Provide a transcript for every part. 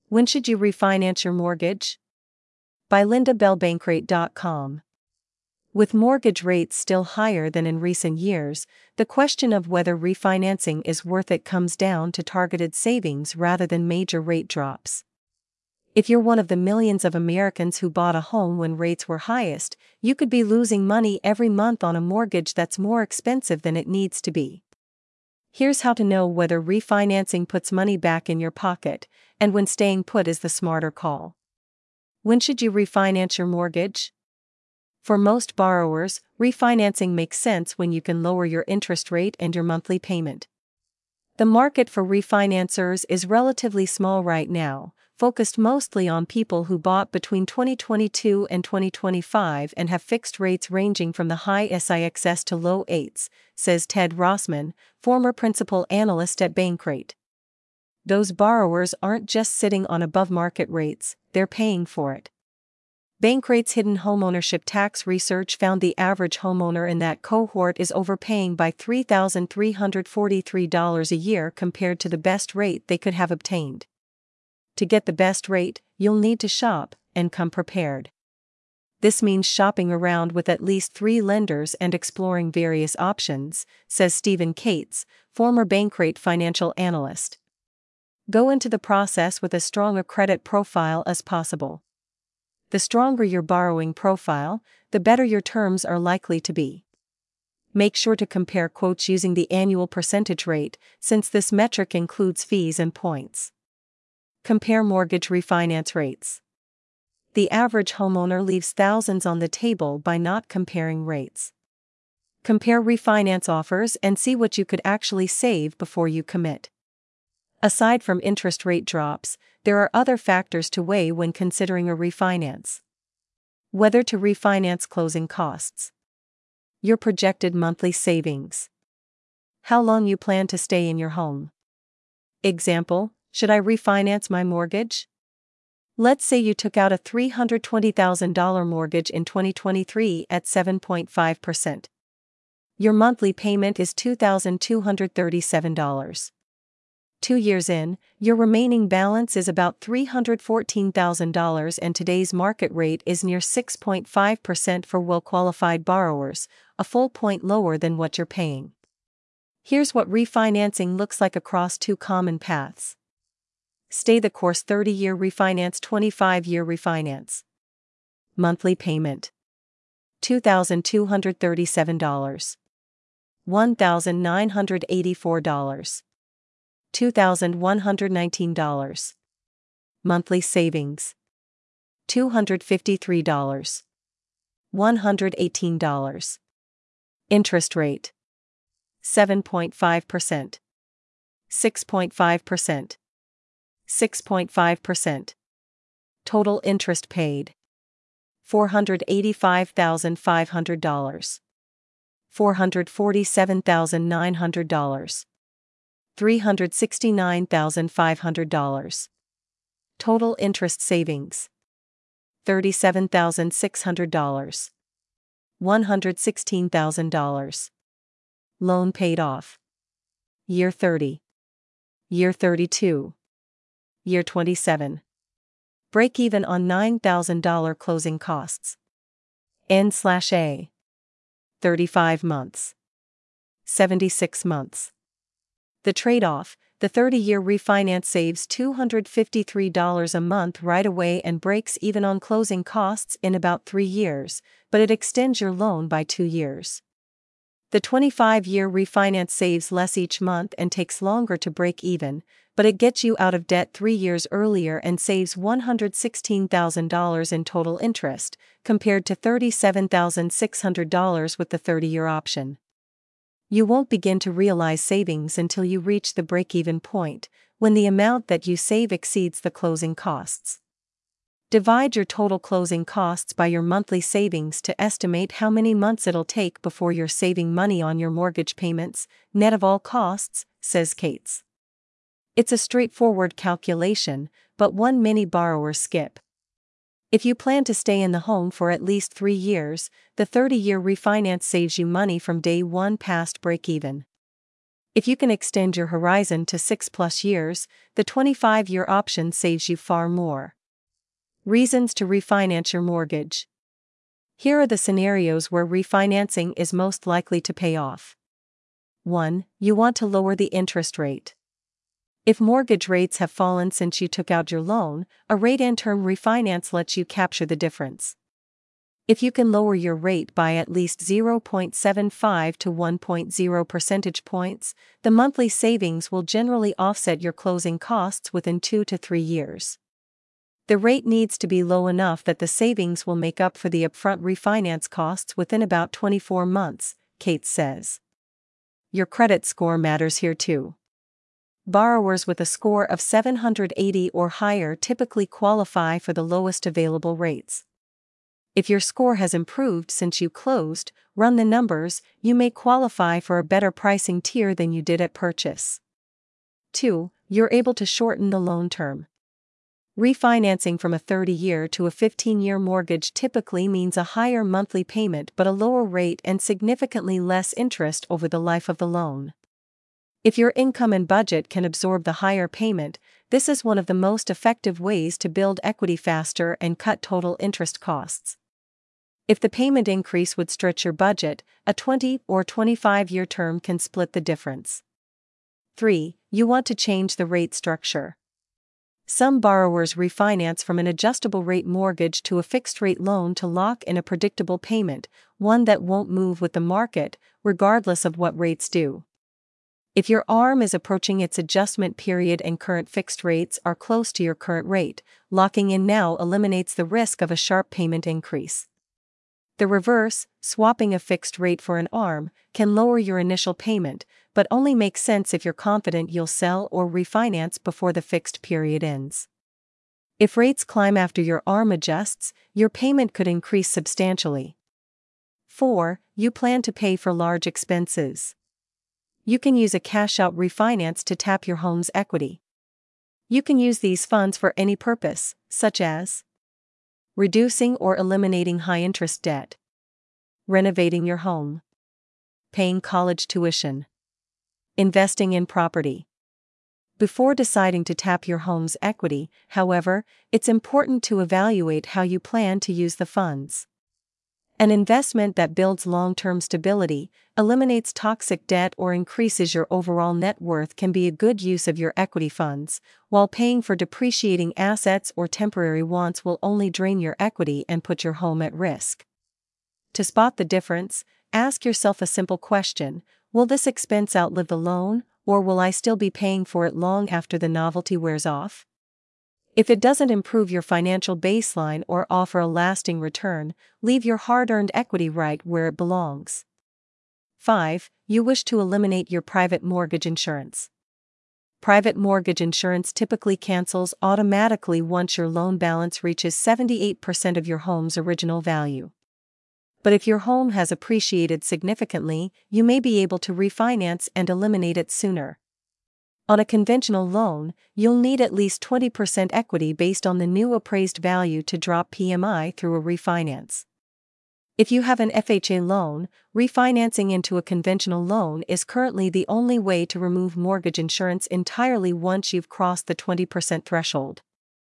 When should you refinance your mortgage? By LindaBellBankrate.com. With mortgage rates still higher than in recent years, the question of whether refinancing is worth it comes down to targeted savings rather than major rate drops. If you're one of the millions of Americans who bought a home when rates were highest, you could be losing money every month on a mortgage that's more expensive than it needs to be. Here's how to know whether refinancing puts money back in your pocket, and when staying put is the smarter call. When should you refinance your mortgage? For most borrowers, refinancing makes sense when you can lower your interest rate and your monthly payment. The market for refinancers is relatively small right now, focused mostly on people who bought between 2022 and 2025 and have fixed rates ranging from the high 6s to low 8s, says Ted Rossman, former principal analyst at Bankrate. Those borrowers aren't just sitting on above-market rates, they're paying for it. Bankrate's hidden homeownership tax research found the average homeowner in that cohort is overpaying by $3,343 a year compared to the best rate they could have obtained. To get the best rate, you'll need to shop, and come prepared. This means shopping around with at least 3 lenders and exploring various options, says Stephen Cates, former Bankrate financial analyst. Go into the process with as strong a credit profile as possible. The stronger your borrowing profile, the better your terms are likely to be. Make sure to compare quotes using the annual percentage rate, since this metric includes fees and points. Compare mortgage refinance rates. The average homeowner leaves thousands on the table by not comparing rates. Compare refinance offers and see what you could actually save before you commit. Aside from interest rate drops, there are other factors to weigh when considering a refinance. Whether to refinance closing costs. Your projected monthly savings. How long you plan to stay in your home. Example, should I refinance my mortgage? Let's say you took out a $320,000 mortgage in 2023 at 7.5%. Your monthly payment is $2,237. 2 years in, your remaining balance is about $314,000 and today's market rate is near 6.5% for well-qualified borrowers, a full point lower than what you're paying. Here's what refinancing looks like across 2 common paths. Stay the course 30-year refinance, 25-year refinance. Monthly payment. $2,237. $1,984. $2,119. Monthly savings. $253. $118. Interest rate. 7.5%. 6.5%. 6.5%. Total interest paid. $485,500. $447,900. $369,500. Total interest savings. $37,600. $116,000. Loan paid off. Year 30. Year 32. Year 27. Break even on $9,000 closing costs. N/A. 35 months. 76 months. The trade-off, the 30-year refinance saves $253 a month right away and breaks even on closing costs in about 3 years, but it extends your loan by 2 years. The 25-year refinance saves less each month and takes longer to break even, but it gets you out of debt 3 years earlier and saves $116,000 in total interest, compared to $37,600 with the 30-year option. You won't begin to realize savings until you reach the break-even point, when the amount that you save exceeds the closing costs. Divide your total closing costs by your monthly savings to estimate how many months it'll take before you're saving money on your mortgage payments, net of all costs, says Cates. It's a straightforward calculation, but one many borrowers skip. If you plan to stay in the home for at least 3 years, the 30-year refinance saves you money from day one past break-even. If you can extend your horizon to 6+ years, the 25-year option saves you far more. Reasons to refinance your mortgage. Here are the scenarios where refinancing is most likely to pay off. 1. You want to lower the interest rate. If mortgage rates have fallen since you took out your loan, a rate and term refinance lets you capture the difference. If you can lower your rate by at least 0.75 to 1.0 percentage points, the monthly savings will generally offset your closing costs within 2 to 3 years. The rate needs to be low enough that the savings will make up for the upfront refinance costs within about 24 months, Kate says. Your credit score matters here too. Borrowers with a score of 780 or higher typically qualify for the lowest available rates. If your score has improved since you closed, run the numbers, you may qualify for a better pricing tier than you did at purchase. 2. You're able to shorten the loan term. Refinancing from a 30-year to a 15-year mortgage typically means a higher monthly payment but a lower rate and significantly less interest over the life of the loan. If your income and budget can absorb the higher payment, this is one of the most effective ways to build equity faster and cut total interest costs. If the payment increase would stretch your budget, a 20 or 25-year term can split the difference. 3. You want to change the rate structure. Some borrowers refinance from an adjustable rate mortgage to a fixed rate loan to lock in a predictable payment, one that won't move with the market, regardless of what rates do. If your ARM is approaching its adjustment period and current fixed rates are close to your current rate, locking in now eliminates the risk of a sharp payment increase. The reverse, swapping a fixed rate for an ARM, can lower your initial payment, but only makes sense if you're confident you'll sell or refinance before the fixed period ends. If rates climb after your ARM adjusts, your payment could increase substantially. 4. You plan to pay for large expenses. You can use a cash-out refinance to tap your home's equity. You can use these funds for any purpose, such as reducing or eliminating high-interest debt, renovating your home, paying college tuition, investing in property. Before deciding to tap your home's equity, however, it's important to evaluate how you plan to use the funds. An investment that builds long-term stability, eliminates toxic debt or increases your overall net worth can be a good use of your equity funds, while paying for depreciating assets or temporary wants will only drain your equity and put your home at risk. To spot the difference, ask yourself a simple question: will this expense outlive the loan, or will I still be paying for it long after the novelty wears off? If it doesn't improve your financial baseline or offer a lasting return, leave your hard-earned equity right where it belongs. 5. You wish to eliminate your private mortgage insurance. Private mortgage insurance typically cancels automatically once your loan balance reaches 78% of your home's original value. But if your home has appreciated significantly, you may be able to refinance and eliminate it sooner. On a conventional loan, you'll need at least 20% equity based on the new appraised value to drop PMI through a refinance. If you have an FHA loan, refinancing into a conventional loan is currently the only way to remove mortgage insurance entirely once you've crossed the 20% threshold.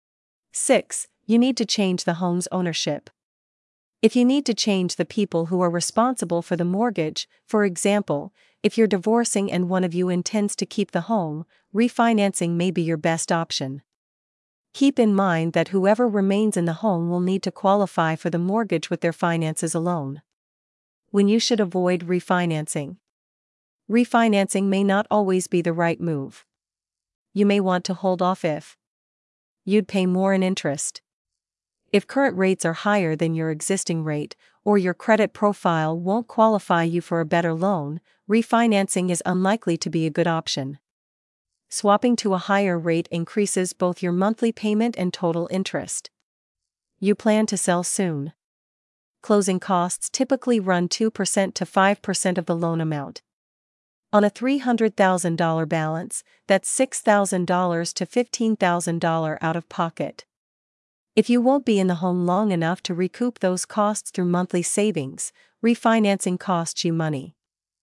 6. You need to change the home's ownership. If you need to change the people who are responsible for the mortgage, for example, if you're divorcing and one of you intends to keep the home, refinancing may be your best option. Keep in mind that whoever remains in the home will need to qualify for the mortgage with their finances alone. When you should avoid refinancing. Refinancing may not always be the right move. You may want to hold off if you'd pay more in interest. If current rates are higher than your existing rate, or your credit profile won't qualify you for a better loan, refinancing is unlikely to be a good option. Swapping to a higher rate increases both your monthly payment and total interest. You plan to sell soon. Closing costs typically run 2% to 5% of the loan amount. On a $300,000 balance, that's $6,000 to $15,000 out of pocket. If you won't be in the home long enough to recoup those costs through monthly savings, refinancing costs you money.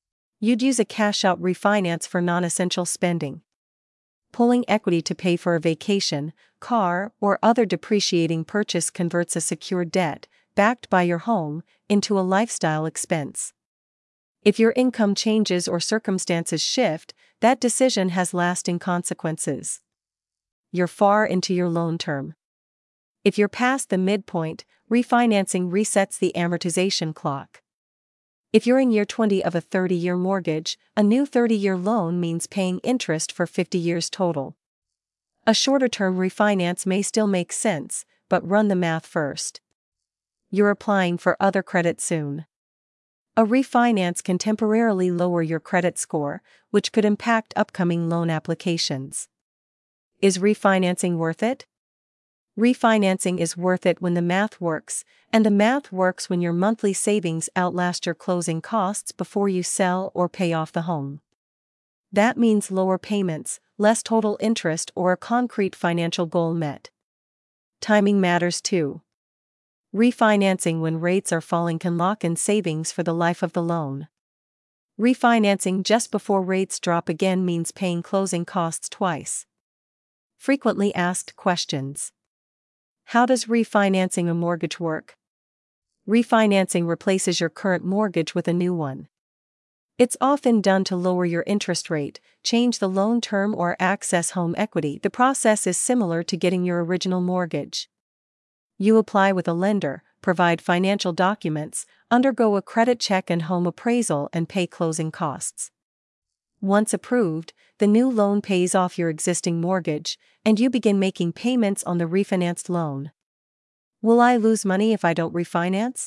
You'd use a cash-out refinance for non-essential spending. Pulling equity to pay for a vacation, car, or other depreciating purchase converts a secured debt, backed by your home, into a lifestyle expense. If your income changes or circumstances shift, that decision has lasting consequences. You're far into your loan term. If you're past the midpoint, refinancing resets the amortization clock. If you're in year 20 of a 30-year mortgage, a new 30-year loan means paying interest for 50 years total. A shorter-term refinance may still make sense, but run the math first. You're applying for other credit soon. A refinance can temporarily lower your credit score, which could impact upcoming loan applications. Is refinancing worth it? Refinancing is worth it when the math works, and the math works when your monthly savings outlast your closing costs before you sell or pay off the home. That means lower payments, less total interest, or a concrete financial goal met. Timing matters too. Refinancing when rates are falling can lock in savings for the life of the loan. Refinancing just before rates drop again means paying closing costs twice. Frequently asked questions. How does refinancing a mortgage work? Refinancing replaces your current mortgage with a new one. It's often done to lower your interest rate, change the loan term, or access home equity. The process is similar to getting your original mortgage. You apply with a lender, provide financial documents, undergo a credit check and home appraisal, and pay closing costs. Once approved, the new loan pays off your existing mortgage, and you begin making payments on the refinanced loan. Will I lose money if I don't refinance?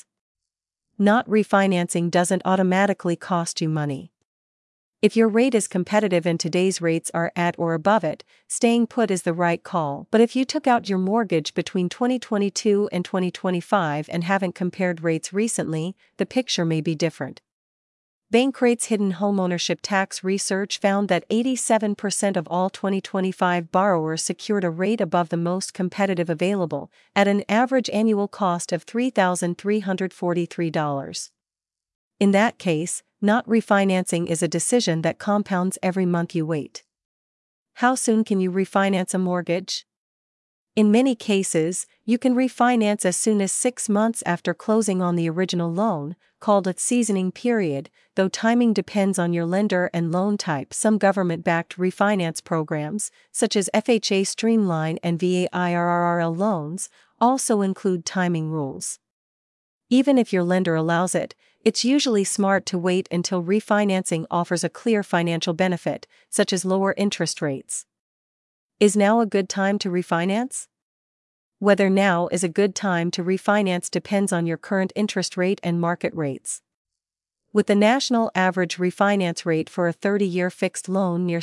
Not refinancing doesn't automatically cost you money. If your rate is competitive and today's rates are at or above it, staying put is the right call. But if you took out your mortgage between 2022 and 2025 and haven't compared rates recently, the picture may be different. Bankrate's hidden homeownership tax research found that 87% of all 2025 borrowers secured a rate above the most competitive available, at an average annual cost of $3,343. In that case, not refinancing is a decision that compounds every month you wait. How soon can you refinance a mortgage? In many cases, you can refinance as soon as 6 months after closing on the original loan, called a seasoning period, though timing depends on your lender and loan type. Some government-backed refinance programs, such as FHA Streamline and VA IRRRL loans, also include timing rules. Even if your lender allows it, it's usually smart to wait until refinancing offers a clear financial benefit, such as lower interest rates. Is now a good time to refinance? Whether now is a good time to refinance depends on your current interest rate and market rates. With the national average refinance rate for a 30-year fixed loan near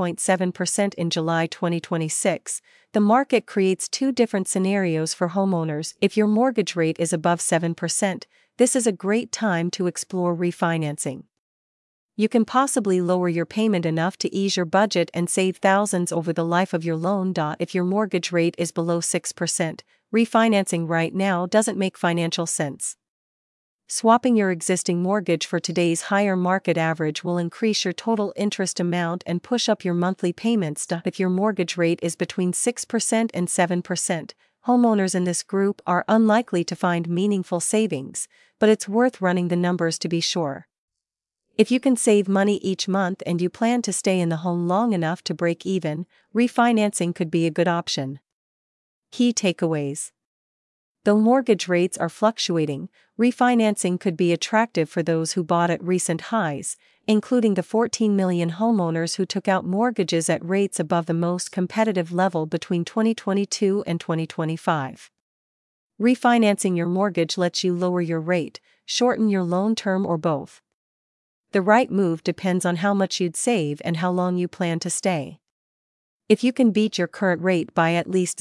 6.7% in July 2026, the market creates two different scenarios for homeowners. If your mortgage rate is above 7%, this is a great time to explore refinancing. You can possibly lower your payment enough to ease your budget and save thousands over the life of your loan. If your mortgage rate is below 6%, refinancing right now doesn't make financial sense. Swapping your existing mortgage for today's higher market average will increase your total interest amount and push up your monthly payments. If your mortgage rate is between 6% and 7%, homeowners in this group are unlikely to find meaningful savings, but it's worth running the numbers to be sure. If you can save money each month and you plan to stay in the home long enough to break even, refinancing could be a good option. Key takeaways. Though mortgage rates are fluctuating, refinancing could be attractive for those who bought at recent highs, including the 14 million homeowners who took out mortgages at rates above the most competitive level between 2022 and 2025. Refinancing your mortgage lets you lower your rate, shorten your loan term, or both. The right move depends on how much you'd save and how long you plan to stay. If you can beat your current rate by at least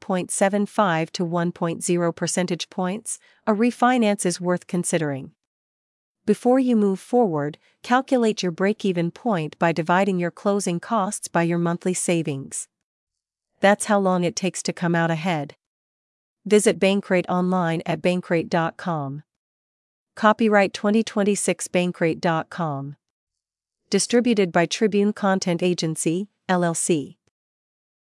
0.75 to 1.0 percentage points, a refinance is worth considering. Before you move forward, calculate your break-even point by dividing your closing costs by your monthly savings. That's how long it takes to come out ahead. Visit Bankrate online at bankrate.com. Copyright 2026 Bankrate.com. Distributed by Tribune Content Agency, LLC.